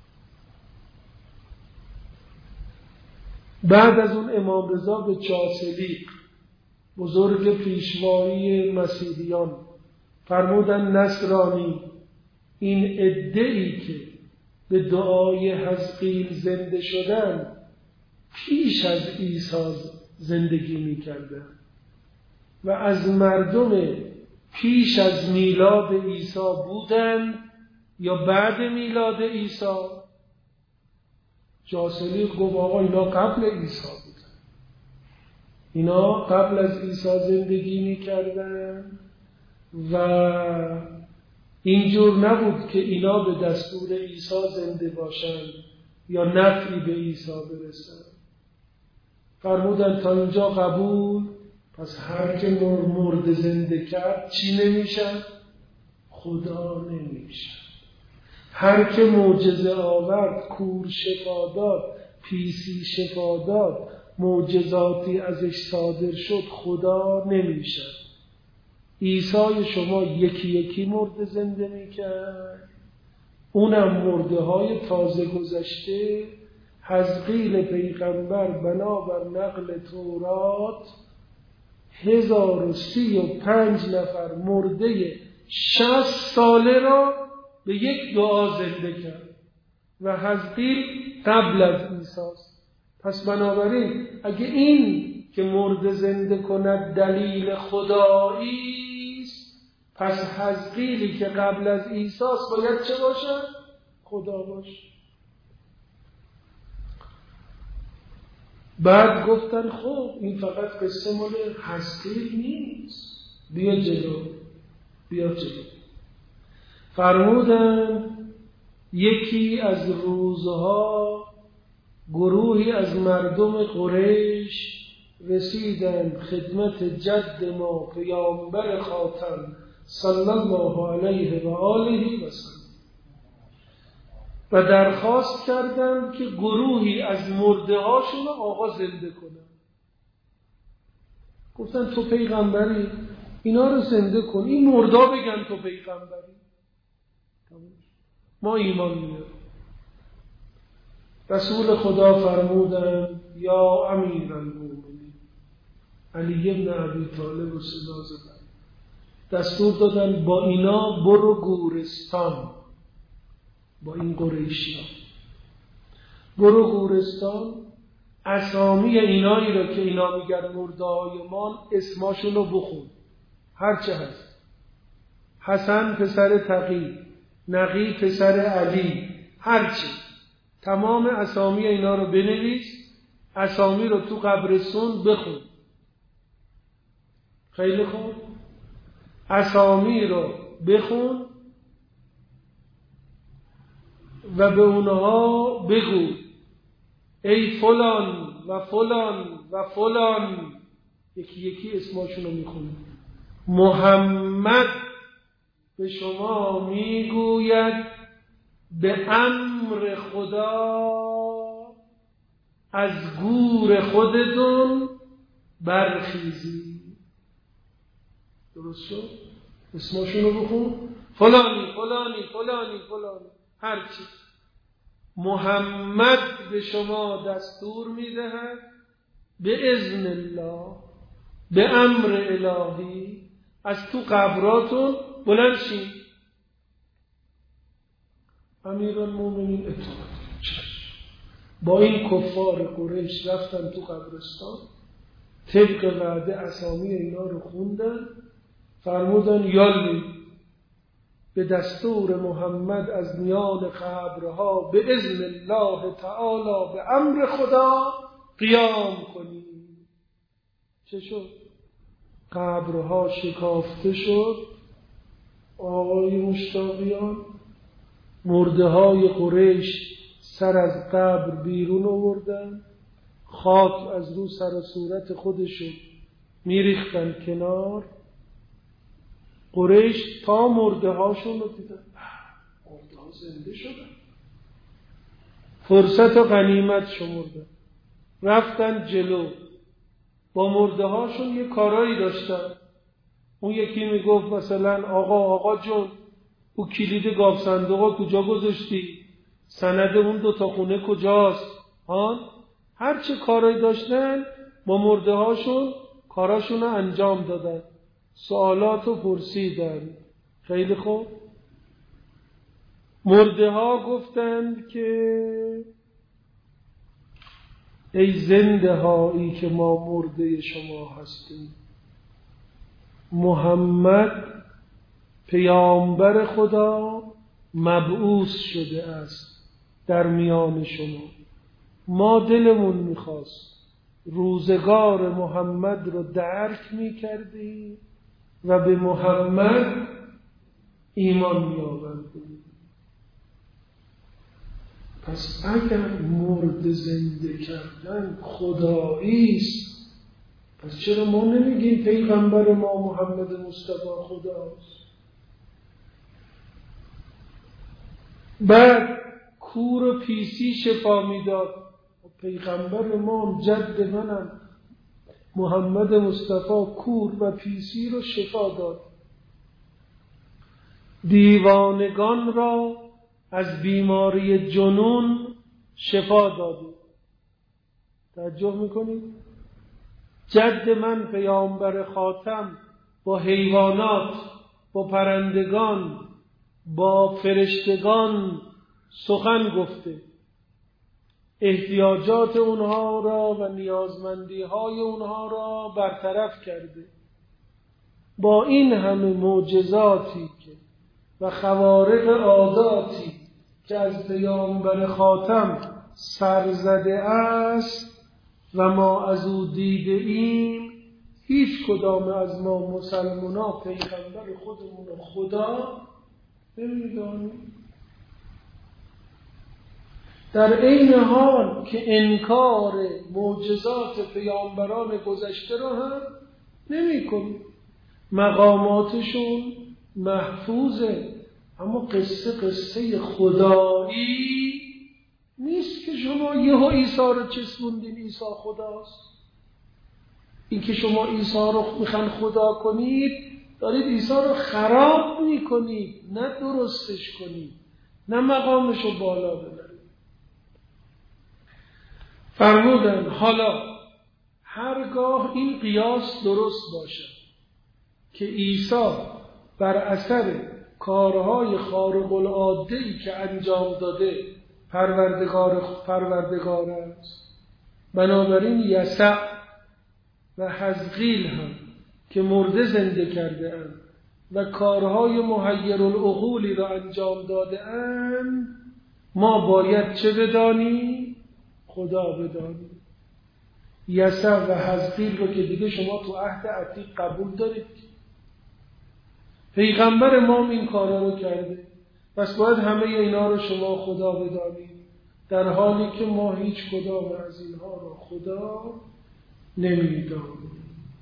بعد از اون امام رضا به چاسلیق بزرگ پیشوایی مسیحیان فرمودن نصرانی این عده‌ای که به دعای حزقیل زنده شدن پیش از عیسی زندگی می‌کردند و از مردم پیش از میلاد عیسی بودند یا بعد میلاد عیسی، جاسلی گفت آقا اینا قبل عیسی بودن، اینا قبل از عیسی زندگی میکردن و اینجور نبود که اینا به دستور عیسی زنده باشن یا نفعی به عیسی برسن. فرمودن تا اینجا قبول، پس هر که مرده زنده کرد چی نمیشن؟ خدا نمیشن. هر که معجزه آورد، کور شفا داد، پیسی شفا داد، معجزاتی ازش صادر شد، خدا نمیشن. عیسی شما یکی یکی مرده زنده میکرد، اونم مرده های تازه گذشته. حزقیل پیغمبر بنابر نقل تورات 1035 نفر مرده 60 ساله را به یک دعا زنده کرد و حزقیل قبل از عیسی است. پس بنابراین اگه این که مرده زنده کند دلیل خدایی است، پس حزقیلی که قبل از عیسی است باید چه باشه؟ خدا باشه. بعد گفتن خب این فقط قصه مال حزقیل نیست، بیا جلو. فرمودن یکی از روزها گروهی از مردم قریش رسیدن خدمت جد ما پیامبر خاتم صلی الله علیه و آله و سلم و درخواست کردند که گروهی از مرده هاشون رو آقا زنده کنن. گفتن تو پیغمبری، اینا رو زنده کن، این مردا بگن تو پیغمبری، ما ایمان میاریم. رسول خدا فرمودن یا امیرالمومنین، علی ابن ابی طالب رو صدا زدن، دستور دادن با اینا برو گورستان، با این قریشیان برو گورستان، اسامی اینایی رو که اینا میگن مرده‌های ما اسماشون رو بخون، هرچه هست، حسن پسر تقی، نقی پسر علی، هرچی، تمام اسامی اینا رو بنویس، اسامی رو تو قبرستون بخون. خیلی خوب، اسامی رو بخون و به اونها بگو ای فلان و فلان و فلان، یکی یکی اسماشون رو میخونی، محمد به شما میگوید به امر خدا از گور خودتون برخیزی. درست شد؟ اسماشون رو بخون، فلانی فلانی فلانی فلانی، هرچی. محمد به شما دستور میدهد به اذن الله، به امر الهی، از تو قبراتون بلند شید. امیرالمومنین اطاعت با این کفار قریش رفتن تو قبرستان، طبق وعده اسامی اینا رو خوندن، فرمودن یالی به دستور محمد از میان قبرها به اذن الله تعالی به امر خدا قیام کنیم. چه شد؟ قبرها شکافته شد، آقای مشتاقیان، مرده های قریش سر از قبر بیرون آوردن، خاک از رو سر و صورت خودشون میریختن کنار. قریش تا مرده هاشون رو دیدن، مرده ها زنده شدن، فرصت و غنیمت شمردن، رفتن جلو، با مرده هاشون یه کارایی داشتن. اون یکی میگفت مثلا آقا جون، او کلید گاو صندوقا کجا گذاشتی؟ سند اون 2 تا خونه کجاست؟ هر چه کارایی داشتن با مرده هاشون کاراشون رو انجام دادن، سوالاتو پرسیدن. خیلی خوب، مرده ها گفتند که ای زنده هایی که ما مرده شما هستیم، محمد پیامبر خدا مبعوث شده است در میان شما ما دلمون میخواست روزگار محمد رو درک میکردیم و به محمد ایمان میآوردیم. پس اگر مرد زنده کردن خدایی است، پس چرا ما نمیگیم پیغمبر ما محمد مصطفی خداست؟ بعد کور و پیسی شفا میداد، پیغمبر ما جد منم محمد مصطفی کور و پیسی رو شفا داد. دیوانگان را از بیماری جنون شفا داده. توجه میکنید؟ جد من پیامبر خاتم با حیوانات، با پرندگان، با فرشتگان سخن گفته، احتیاجات اونها را و نیازمندی های اونها را برطرف کرده. با این همه معجزاتی که و خوارق عاداتی که از پیامبر خاتم سرزده است و ما از او دیده ایم، هیچ کدام از ما مسلمانا پیغمبر خودمون رو خدا نمیدانیم. در عین حال که انکار معجزات پیامبران گذشته را هم نمی کنیم. مقاماتشون محفوظه، اما قصه خدایی نیست که شما یهو عیسی رو چسبوندین عیسی خداست. این که شما عیسی رو میخوان خدا کنید، دارید عیسی رو خراب میکنید، نه درستش کنید، نه مقامش رو بالا ببرید. فرمودن حالا هرگاه این قیاس درست باشد که عیسی بر اثر کارهای خارق العاده‌ای که انجام داده پروردگار است، بنابراین یسع و حزقیل هم که مرده زنده کرده اند و کارهای محیر العقولی را انجام داده اند، ما باید چه بدانیم؟ خدا بدانیم. یسع و حزقیل رو که دیگه شما تو عهد عتیق قبول دارید. پیغمبر ما این کارا رو کرده، پس باید همه اینا رو شما خدا بدانید، در حالی که ما هیچ کدام از اینها رو خدا نمیدانیم.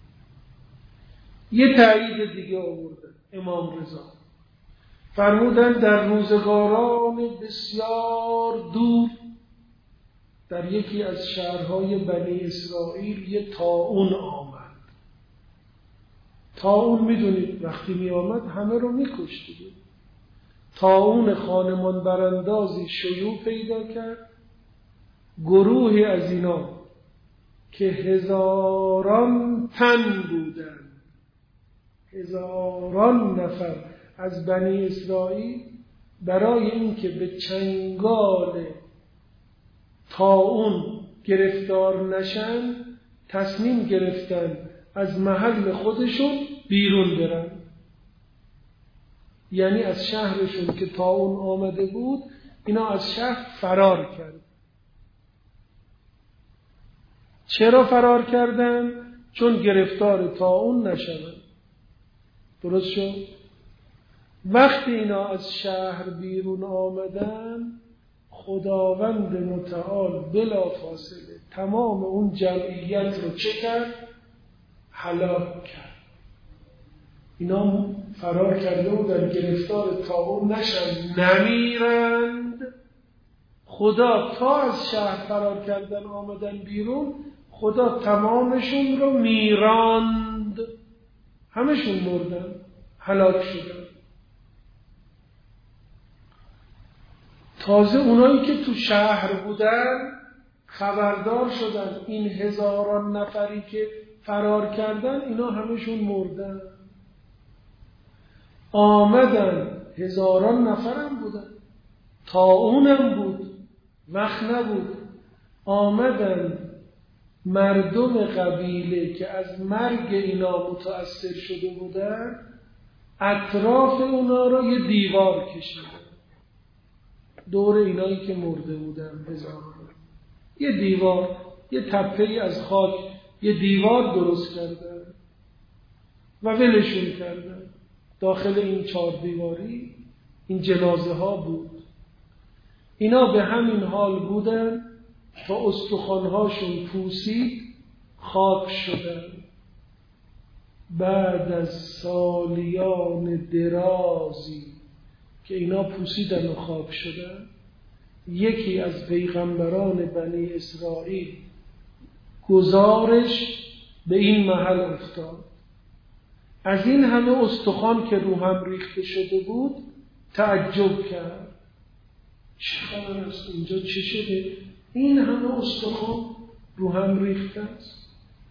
یه تایید دیگه آوردن امام رضا، فرمودن در روزگاران بسیار دور در یکی از شهرهای بنی اسرائیل یه طاعون آمد. طاعون میدونید وقتی می آمد همه رو میکشت دیگه. طاعون خانمان براندازی شیوع پیدا کرد. گروهی از اینا که 1000 تن بودن، 1000 نفر از بنی اسرائیل، برای اینکه به چنگال طاعون گرفتار نشن تصمیم گرفتن از محل خودشون بیرون برن. یعنی از شهرشون که طاعون آمده بود اینا از شهر فرار کرد. چرا فرار کردن؟ چون گرفتار طاعون نشدن. درست شد؟ وقتی اینا از شهر بیرون آمدن، خداوند متعال بلا فاصله تمام اون جمعیت رو چه کرد؟ هلاک کرد. اینا فرار کرده و در گرفتار طاعون نشن، نمیرند. خدا تا از شهر فرار کردن آمدن بیرون، خدا تمامشون رو میراند، همشون مردن، هلاک شدن. تازه اونایی که تو شهر بودن خبردار شدن این 1000 نفری که فرار کردن اینا همشون مردن. آمدن 1000 نفرم بودن، طاعونم بود، وقت نبود. آمدن مردم قبیله که از مرگ اینا متأثر شده بودن، اطراف اونا را یه دیوار کشیدن دور اینایی که مرده بودن 1000. یه دیوار، یه تپه‌ای از خاک، یه دیوار درست کردن و ولشون کردن. داخل این 4 دیواری این جنازه ها بود. اینا به همین حال بودن تا استخوان‌هاشون پوسید خاک شدن. بعد از سالیان درازی که اینا پوسیدن و خاک شدن، یکی از پیغمبران بنی اسرائیل گزارش به این محل افتاد. از این همه استخوان که رو هم ریخته شده بود تعجب کرد. چه خبر است؟ اینجا چه شده؟ این همه استخوان رو هم ریخته است.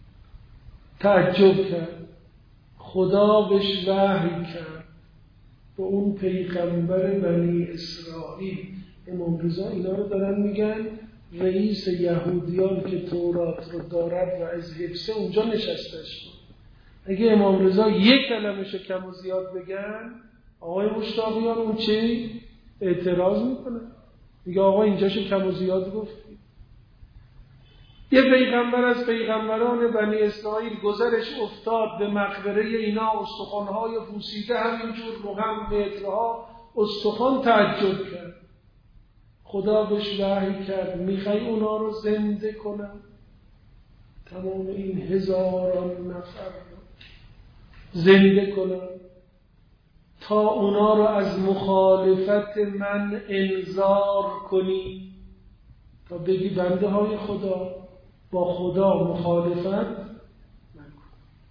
تعجب کرد. خدا بهش وحی کرد به اون پیغمبر بنی اسرائیل. امام رضا اینا رو دارن میگن رئیس یهودیان که تورات رو دارد و از حفظه اونجا نشستش بود. اگه امام رضا یک کلمه‌شو کم و زیاد بگن، آقای مشتاقیان اون چی؟ اعتراض میکنه. میگه آقا اینجاشو کم و زیاد گفتی. یه پیغمبر از پیغمبران بنی اسرائیل گذرش افتاد به مقبره اینا، استخوان‌های پوسیده همینجور رو هم مترها استخوان. تعجب کرد. خدا بهش وحی کرد میخوای اونا رو زنده کنم؟ تمام این هزاران نفر رو زنده کنم تا اونا رو از مخالفت من انذار کنی، تا بگی بنده های خدا با خدا مخالفت نکن.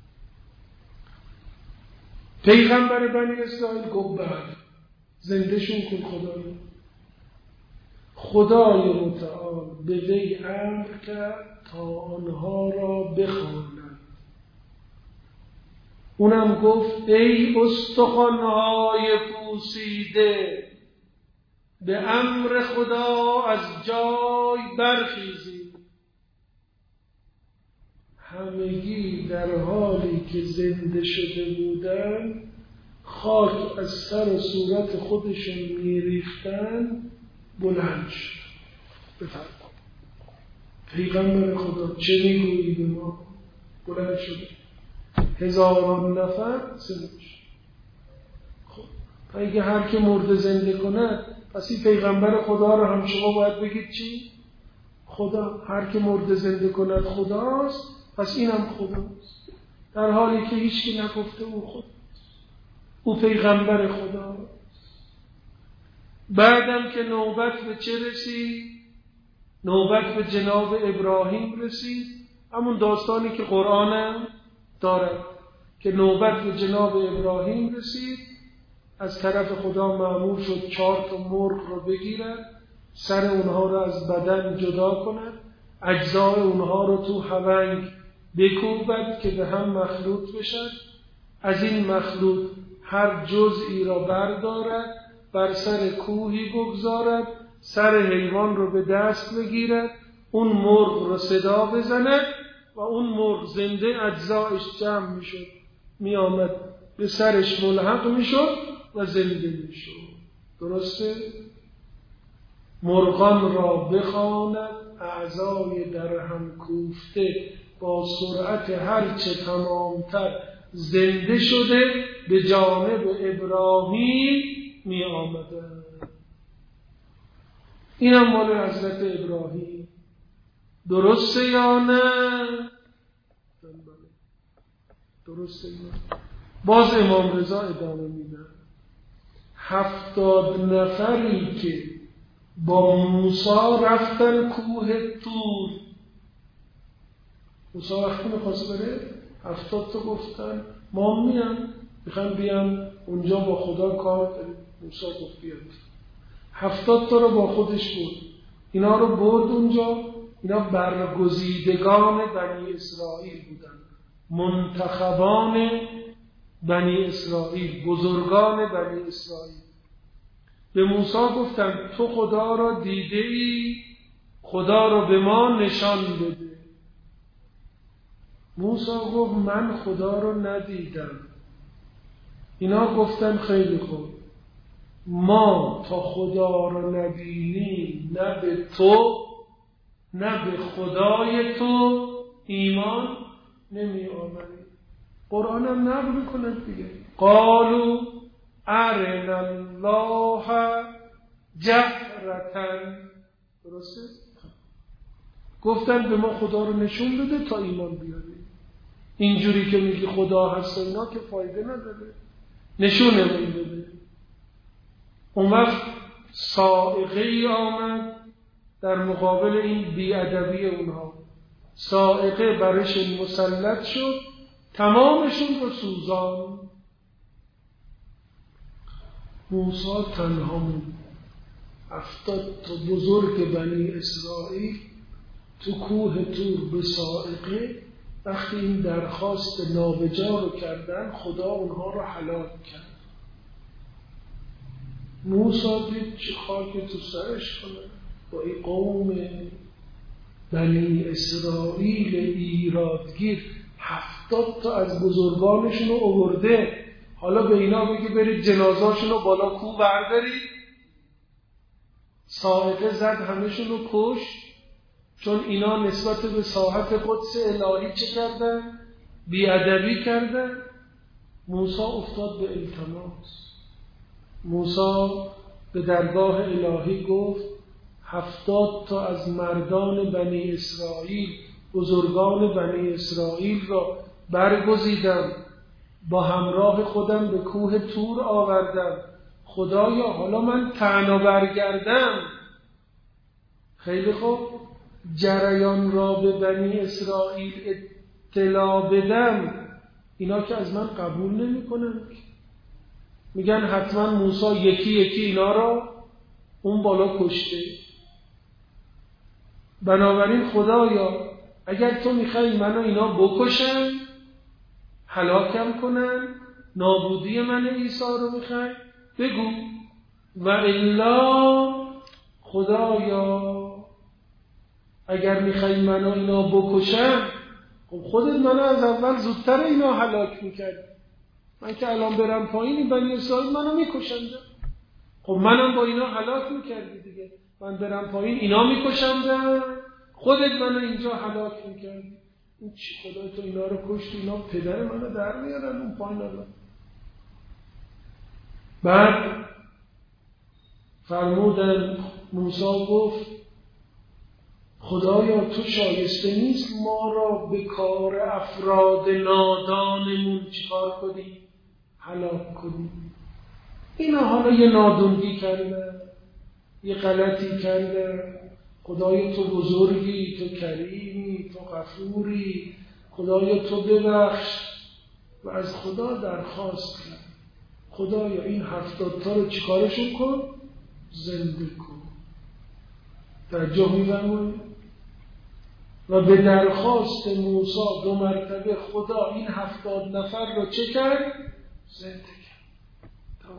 پیغمبر بنی اسرائیل گفت بله، زندهشون کن خدایی. خدای متعال به وی امر کرد تا آنها را بخواند. اونم گفت ای استخوان‌های پوسیده، به امر خدا از جای برخیزید. همگی در حالی که زنده شده بودن خاک از سر و صورت خودشون میریختن بلند شد. بفرمایید پیغمبر خدا چه میگویی به ما؟ بلند شده هزاران نفر زنده شد. خب اگه هر که مرده زنده کنه، پس این پیغمبر خدا رو هم شما باید بگید چی؟ خدا. هر که مرده زنده کند خداست، پس اینم خداست، در حالی که هیچ کی نگفته او خداست، او پیغمبر خداست. بعدم که نوبت به چه رسید؟ نوبت به جناب ابراهیم رسید. همون داستانی که قرآن دارد که نوبت به جناب ابراهیم رسید. از طرف خدا مأمور شد 4 تا مرغ رو بگیرد، سر اونها رو از بدن جدا کند، اجزای اونها رو تو هونگ بکوبد که به هم مخلوط بشد. از این مخلوط هر جزئی را بردارد، بر سر کوهی بگذارد، سر حیوان رو به دست بگیرد، اون مرغ رو صدا بزند و اون مرغ زنده اجزایش جمع میشد، میآمد به سرش ملحق میشد و زنده میشد. درسته؟ مرغان را بخواند اعضای در هم کوفته با سرعت هرچه تمامتر زنده شده به جانب ابراهیم می آمدن. این هم مال حضرت ابراهیم. درسته یا نه؟ درسته یا نه؟ باز امام رضا ادامه میدن. 70 نفری که با موسی رفتن کوه طور. موسی وقتی میخواست بره 70 تا گفتن ما میخوام بیام اونجا با خدا کار کنیم. موسی گفت بیاد. 70 تا رو با خودش بود. اینا رو برد اونجا. اینا برگزیدگان بنی اسرائیل بودن، منتخبان بنی اسرائیل، بزرگان بنی اسرائیل. به موسی گفتن تو خدا را دیده ای؟ خدا را به ما نشان بده. موسی گفت من خدا را ندیدم. اینا گفتن خیلی خوب، ما تا خدا را نبینیم نه به تو نه به خدای تو ایمان نمی آورید. قرآن هم نقل میکند دیگه. قالوا ارنا الله جهرة. درسته؟ گفتن به ما خدا رو نشون بده تا ایمان بیاریم. اینجوری که میگی خدا هست اینا که فایده نداره، نشونمون بده. اون وقت صاعقه ای آمد در مقابل این بی‌ادبی اونها. صاعقه برش مسلط شد، تمامشون رو سوزان. موسی تنها موند. 70 تا بزرگ بنی اسرائیل تو کوه طور به صاعقه وقتی این درخواست نابجا رو کردن، خدا اونها رو هلاک کرد. موسی دید چه خاک تو سرش کنه با این قوم بنی اسرائیل ایرادگیر. 70 تا از بزرگانشون رو آورده، حالا به اینا بگی برید جنازاشون رو بالا کوه بردارید. صاعقه زد همشون رو کشت، چون اینا نسبت به ساحت قدس الهی چه کردن؟ بی‌ادبی کردن. موسی افتاد به التماس. موسی به درگاه الهی گفت 70 تا از مردان بنی اسرائیل، بزرگان بنی اسرائیل را برگزیدم، با همراه خودم به کوه طور آوردم. خدایا حالا من تنها برگردم. خیلی خوب، جریان را به بنی اسرائیل اطلاع بدم، اینا که از من قبول نمی کنن. میگن حتما موسی یکی یکی اینا را اون بالا کشته. بنابراین خدایا اگر تو میخوای منو اینا بکشن، هلاکم کنن، نابودی من عیسی رو میخوای بگو، و الا خدایا اگر میخوای منو اینا بکشن، خب خودت منو از اول زودتر اینا هلاک میکردی. من که الان برم پایین این بنی اسرائیل منو میکشنده. خب منم با اینا هلاک میکردی دیگه. من برم پایین اینا میکشنده، خودت منو اینجا هلاک میکردی. این چی خدا تو اینا رو کشتی؟ اینا پدر منو در میارن اون پایین الان. بعد فرمودن، موسی گفت خدایا تو شایسته نیست ما را به کار افراد نادانمون چیکار کنی؟ هلاک کنی. اینا حالا یه نادونگی کردن، یه غلطی کردن. خدایا تو بزرگی، تو کریمی، تو غفوری، خدایا تو ببخش. و از خدا درخواست کرد خدایا این 70 تا رو چیکارشون کن؟ زنده کن. توجه می‌فرمایید؟ و به درخواست موسی 2 مرتبه خدا این 70 نفر رو چه کرد؟ زنده کرد.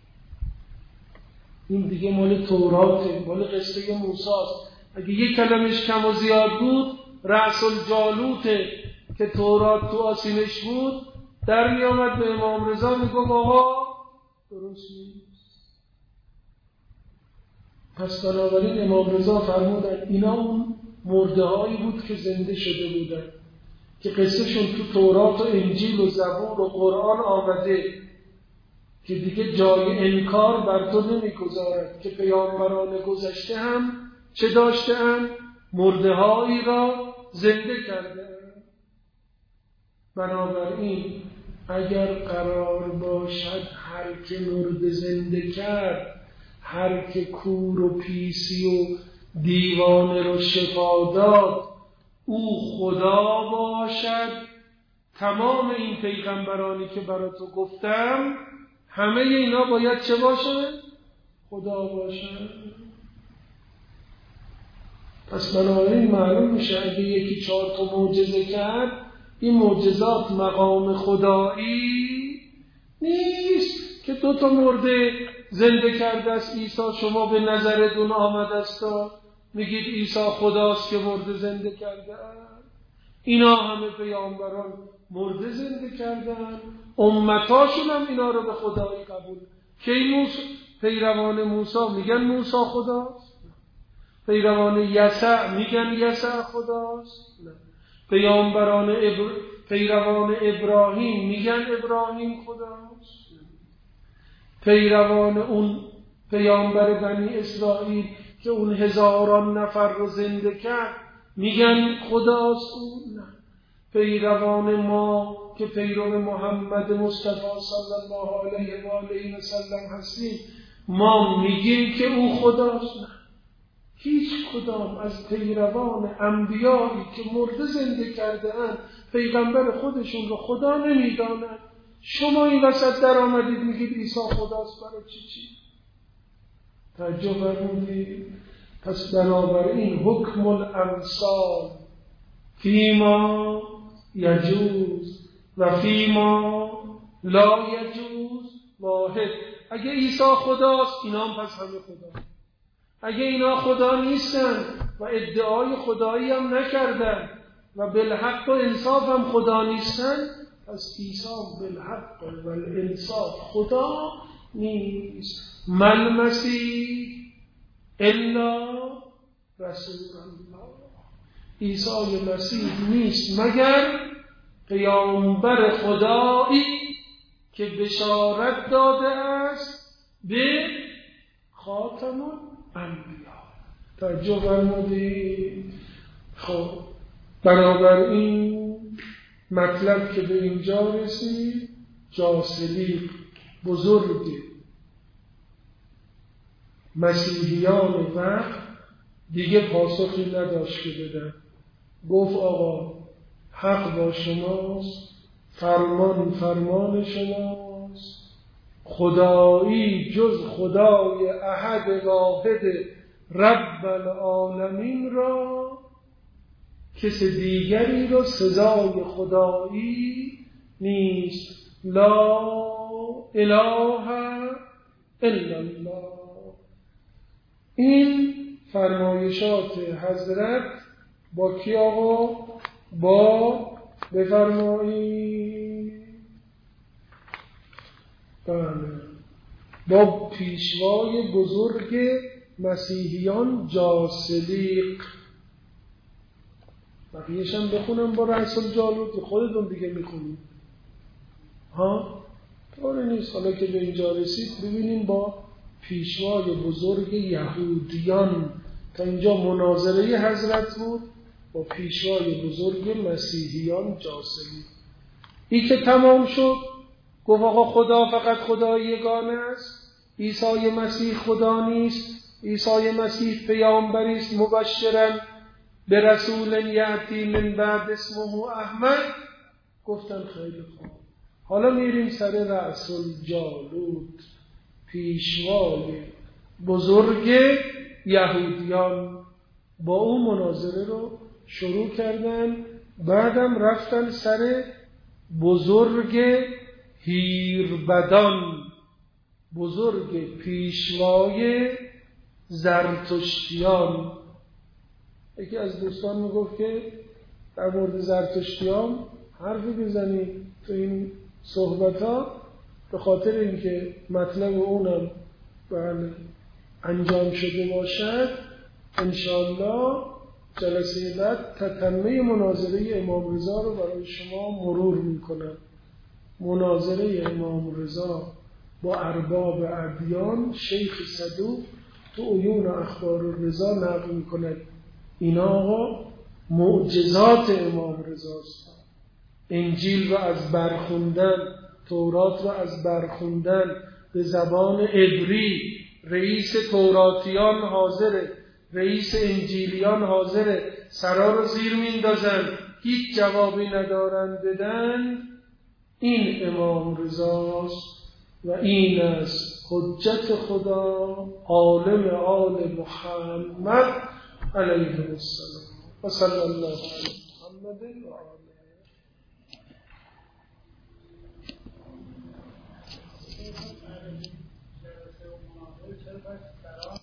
این دیگه مال توراته، مال قصه موسی است. اگه یک کلمش کم و زیاد بود، رأس الجالوته که تورات تو آسینش بود، در می آمد به امام رضا میگفت آقا درست نیست. پس بنابراین امام رضا فرمودن اینا اون مرده هایی بود که زنده شده بودن، که قصه شون تو تورات و انجیل و زبور و قرآن آمده، که دیگه جای انکار بر تو نمیگذارد که پیامبران گذشته هم چه داشته‌اند؟ مرده هایی را زنده کرده. بنابراین اگر قرار باشد هر که مرده زنده کرد، هر که کور و پیسی و دیوانه رو شفا داد، او خدا باشد، تمام این پیغمبرانی که برای تو گفتم همه اینا باید چه باشن؟ خدا باشن. پس بنابراین معلوم میشه اگه یکی 4 تا معجزه کرد، این معجزات مقام خدایی نیست که 2 تا مرده زنده کرده است عیسی، شما به نظرتون آمده است میگید عیسی خداست که مرده زنده کرده است. اینا همه پیامبران مرده زنده کردن، امتاشون هم اینا رو به خدایی قبول. که این پیروان موسی میگن موسی خداست؟ پیروان یسع میگن یسع خداست؟ نه. پیروان ابراهیم میگن ابراهیم خداست؟ نه. پیروان اون پیامبر بنی اسرائیل که اون هزاران نفر رو زنده کرد میگن خداست اون؟ نه. پیروان ما که پیرو محمد مصطفی صلی الله علیه و آله و سلم هستیم ما میگیم که او خداست؟ نه. هیچ کدام از پیروان انبیایی که مرده زنده کرده اند پیغمبر خودشون رو خدا نمیدانند. شما این وسط در آمدید میگید عیسی خداست، برای چی؟ تعجب فرمودید؟ پس بنابراین حکم الامثال فیما یجوز و فیما لا یجوز واحد. اگه عیسی خداست اینا هم پس همه خدا. اگه اینا خدا نیستن و ادعای خدایی هم نکردن و بالحق و انصاف هم خدا نیستن پس عیسی بالحق و الانصاف خدا نیست. من مسیح الا رسول الله. عیسی مسیح نیست مگر پیامبر خدایی که بشارت داده است به خاتم الانبیا. توجه فرمودید؟ خب بنابراین مطلب که به اینجا رسید جاسلیق بزرگ مسیحیان وقت دیگه پاسخی نداشت که بدن. گفت آقا حق با شماست، فرمان شماست، خدایی جز خدای احد واحد رب العالمین را کسی دیگری را سزای خدایی نیست. لا اله الا الله. این فرمایشات حضرت با کی آقا؟ با بفرمایید با پیشوای بزرگ مسیحیان جاسلیق. بقیه‌ش هم بخونم با رأس الجالوت، خودتون دیگه میخونید ها؟ طوری نیست. حالا که به اینجا رسید ببینیم با پیشوای بزرگ یهودیان. تا اینجا مناظره حضرت بود با پیشوای بزرگ مسیحیان جاسلیق. این که تمام شد گفت آقا خدا فقط خدای یگانه است، عیسی مسیح خدا نیست، عیسی مسیح پیامبری است مبشرا به رسول یأتی من بعد اسمه احمد. گفتن خیلی خوب، حالا میریم سر رأس الجالوت، پیشوای بزرگ یهودیان. با اون مناظره رو شروع کردن. بعدم رفتن سر بزرگ هیربدان، بزرگ پیشوای زرتشتیان. یکی از دوستان میگفت که در مورد زرتشتیان حرفی بزنی تو این صحبت ها، به خاطر اینکه مطلب اونم بله انجام شده باشد. انشاءالله جلسه بعد تتمه مناظره امام رضا رو برای شما مرور میکنم. مناظره امام رضا با ارباب ادیان شیخ صدوق تو عیون اخبار الرضا نقل میکند. اینا آقا معجزات امام رضاست. انجیل رو از برخوندن، تورات رو از برخوندن به زبان عبری، رئیس توراتیان حاضره، رئیس انجیلیان حاضره، سرا رو زیر میندازن، هیچ جوابی ندارن بدن. این امام رضاست و این است حجت خدا، عالم آل محمد علیه السلام و صلی الله علیه محمد و آله.